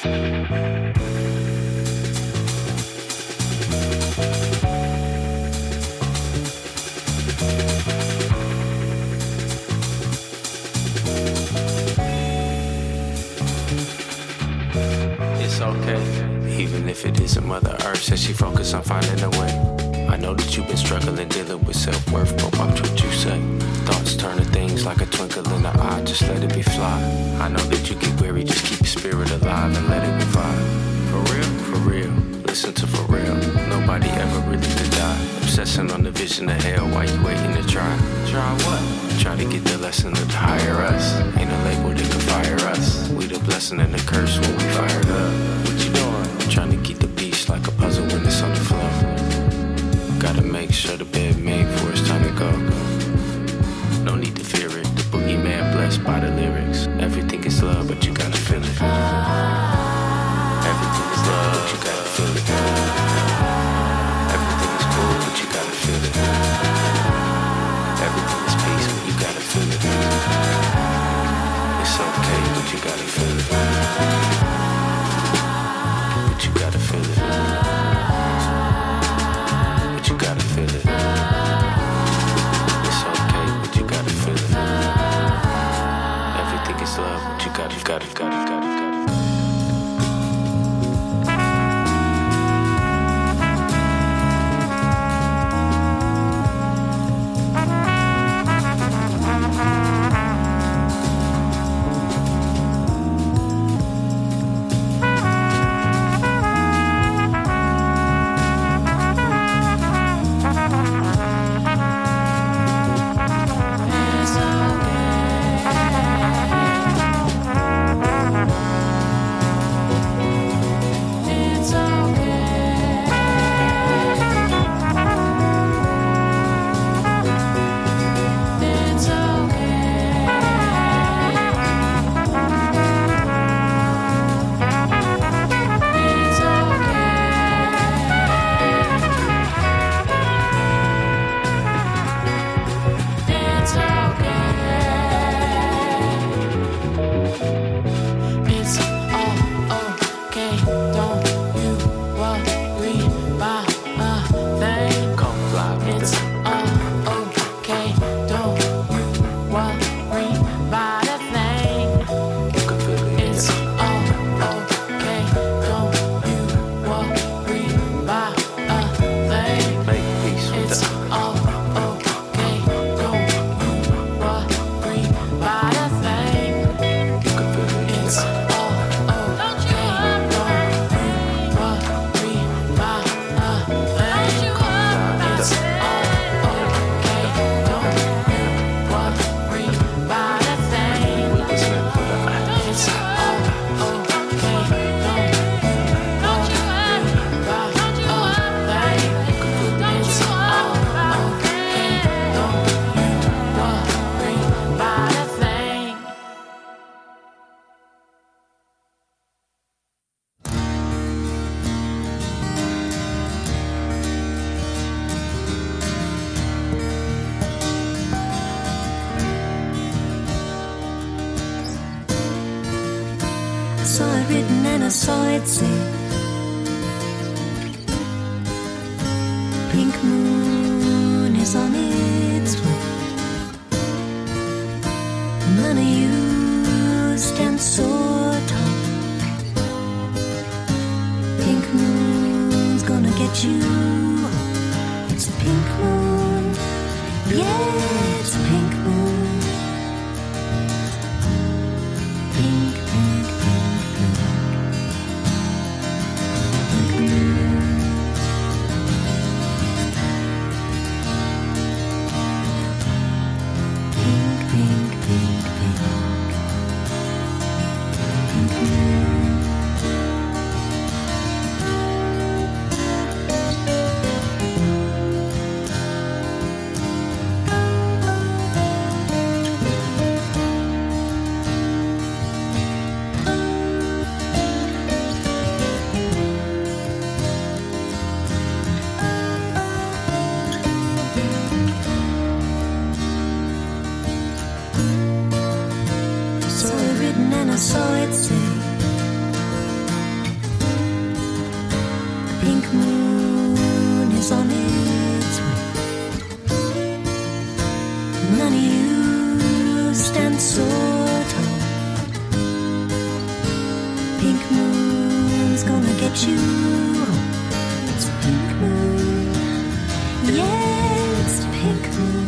It's okay, even if it isn't Mother Earth. Says she focus on finding a way. I know that you've been struggling, dealing with self-worth, but watch what you say. Thoughts turn to things like a twinkle in the eye, just let it be fly. I know that you get weary, just keep your spirit alive and let it revive. For real, listen to for real. Nobody ever really could die. Obsessing on the vision of hell while you waiting to try. Try what? Try to get the lesson of the higher us. Ain't a label that can fire us. We the blessing and the curse when we fired up. What you doing? Trying to keep the peace like a puzzle when it's on the floor. Gotta make sure the bed made for it's time to go. No need to fear it. The boogeyman blessed by the lyrics. Everything is love, but you gotta feel it. Everything is love, but you gotta feel it. Everything is cool, but you gotta feel it. Everything is peace, but you gotta feel it. It's okay, but you gotta feel it. But you gotta feel it. But you gotta feel it. It's okay, but you gotta feel it. Everything is love, but you gotta. I saw it say, pink moon is on its way. None of you stand so tall. Pink moon's gonna get you. It's a pink moon, yeah, it's a pink moon. Pink, pink, pink, pink. Pink moon. Pink, pink, pink, pink. Pink moon. I saw it say, you. It's pink moon. Yeah, it's pink moon.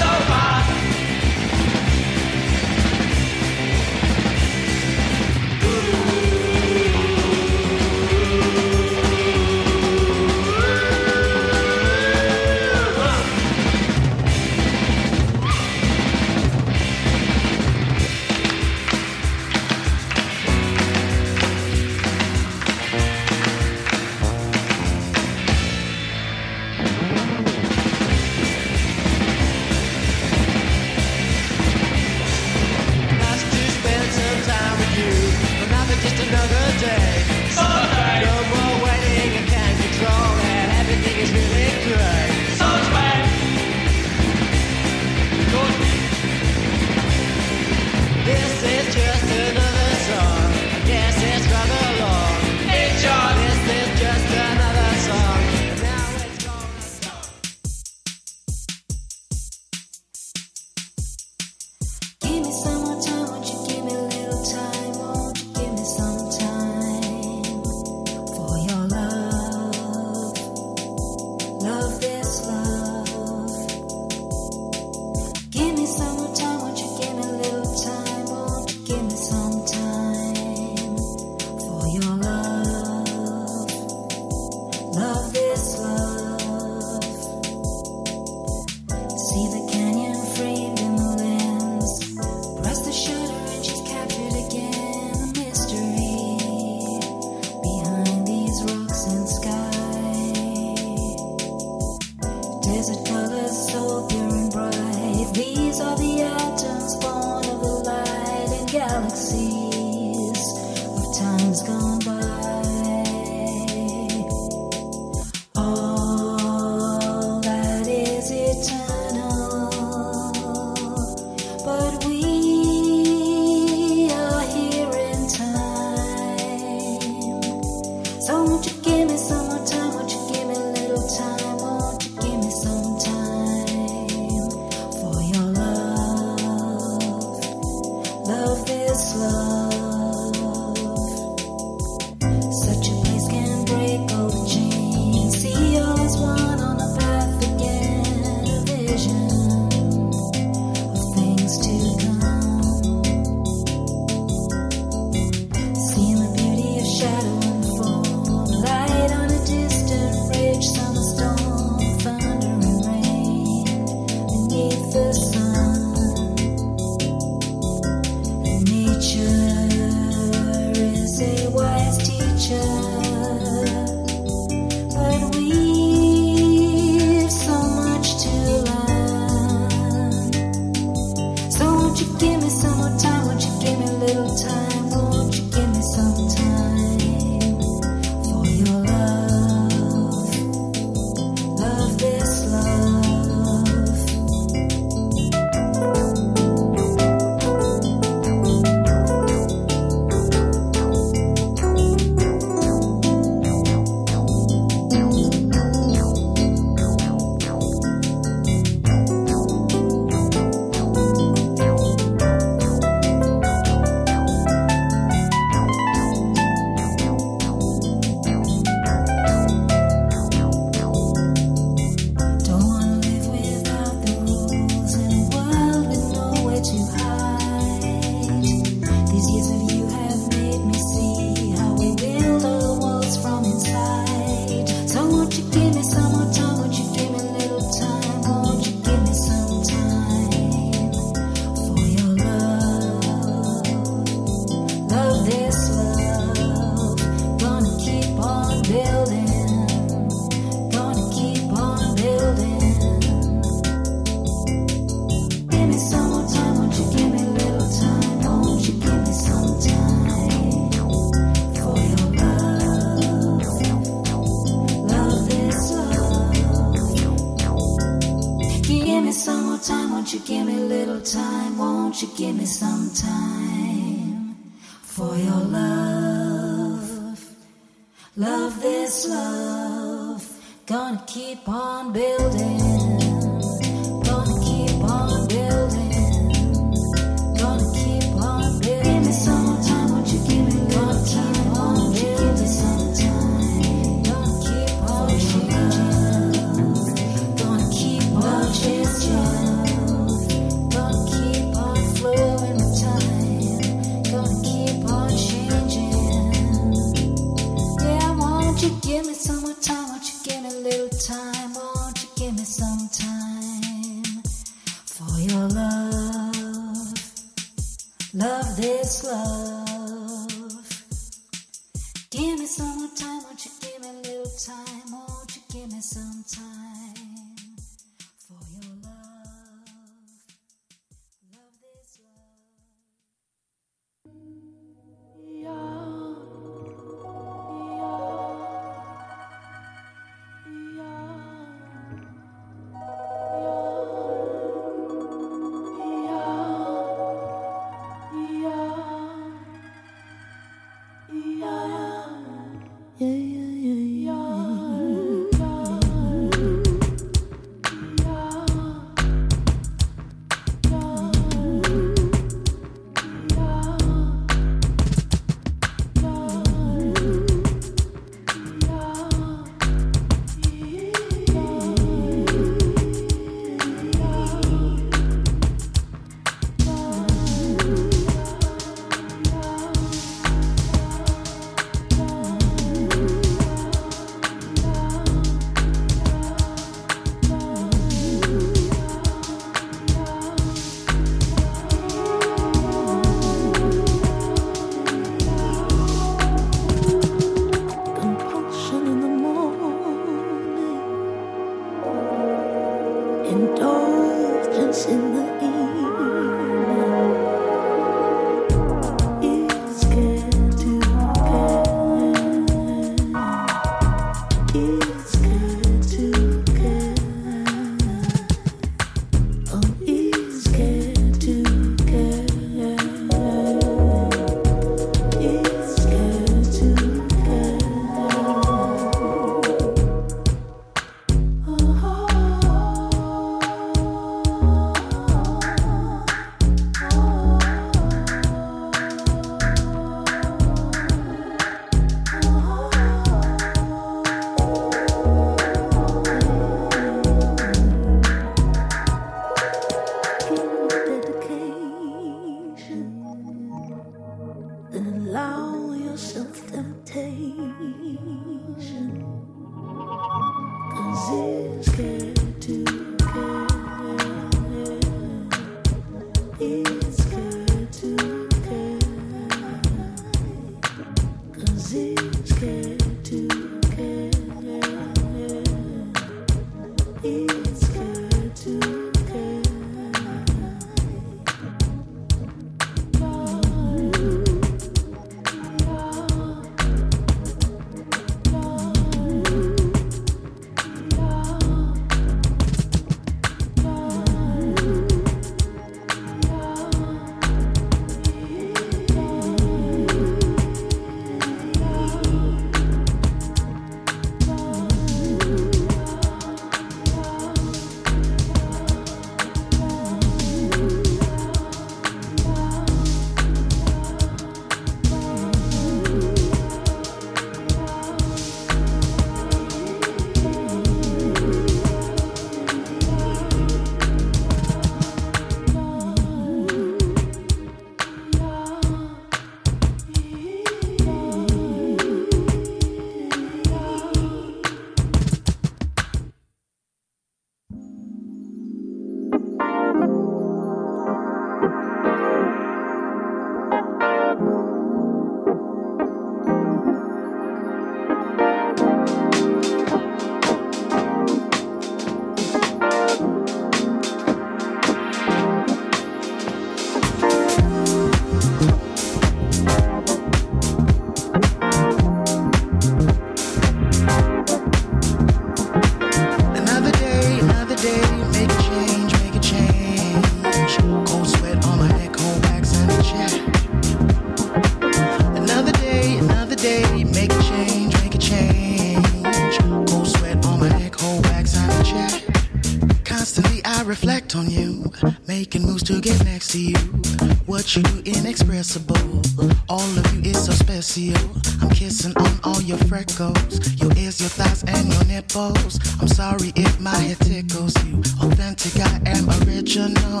To you, what you do inexpressible. All of you is so special. I'm kissing on all your freckles, your ears, your thighs, and your nipples. I'm sorry if my head tickles you. Authentic, I am original.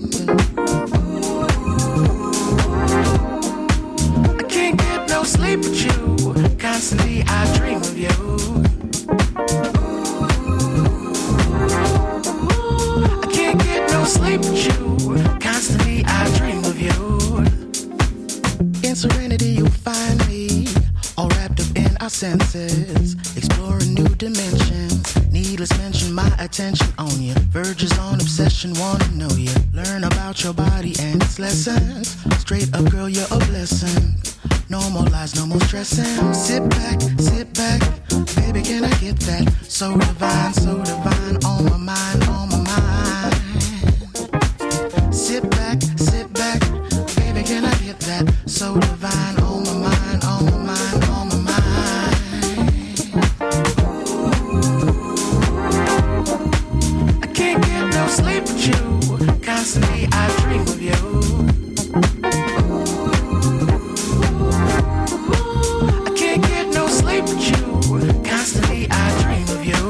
I can't get no sleep with you. Constantly I dream of you. I can't get no sleep with you. Constantly I dream of you. In serenity you'll find me, all wrapped up in our senses, exploring new dimensions. Needless mention, my attention on you, verges on obsession, wanna know you. Learn about your body and its lessons. Straight up girl, you're a blessing. No more lies, no more stressing. Sit back, baby, can I get that? So divine, on my mind, on my mind. Sit back, baby, can I get that? So divine, on my mind, on my mind, on my mind. I can't get no sleep with you. Constantly I dream of you. I can't get no sleep with you. Constantly I dream of you.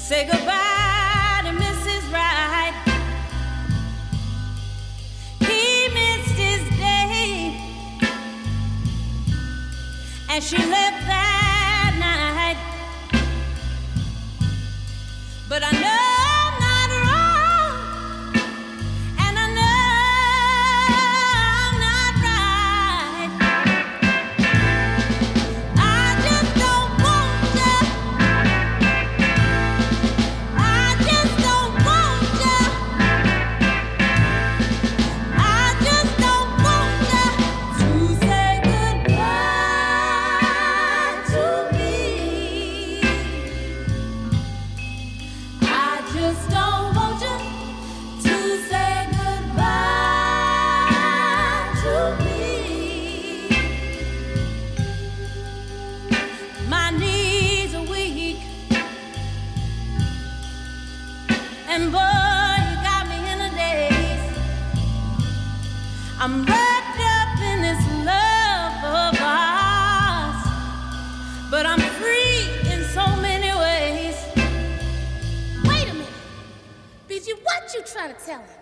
Say goodbye to Mrs. Wright. He missed his day, and she left that night. But I know I'm not wrong, and I know I'm not right. I just don't want you. I just don't want you. I just don't want you to say goodbye to me. I just don't want you to say goodbye to me. My knees are weak, and boy, you got me in a daze. I'm wrapped up in this love of ours, but I'm free in so many ways. Wait a minute, BG, what you trying to tell him?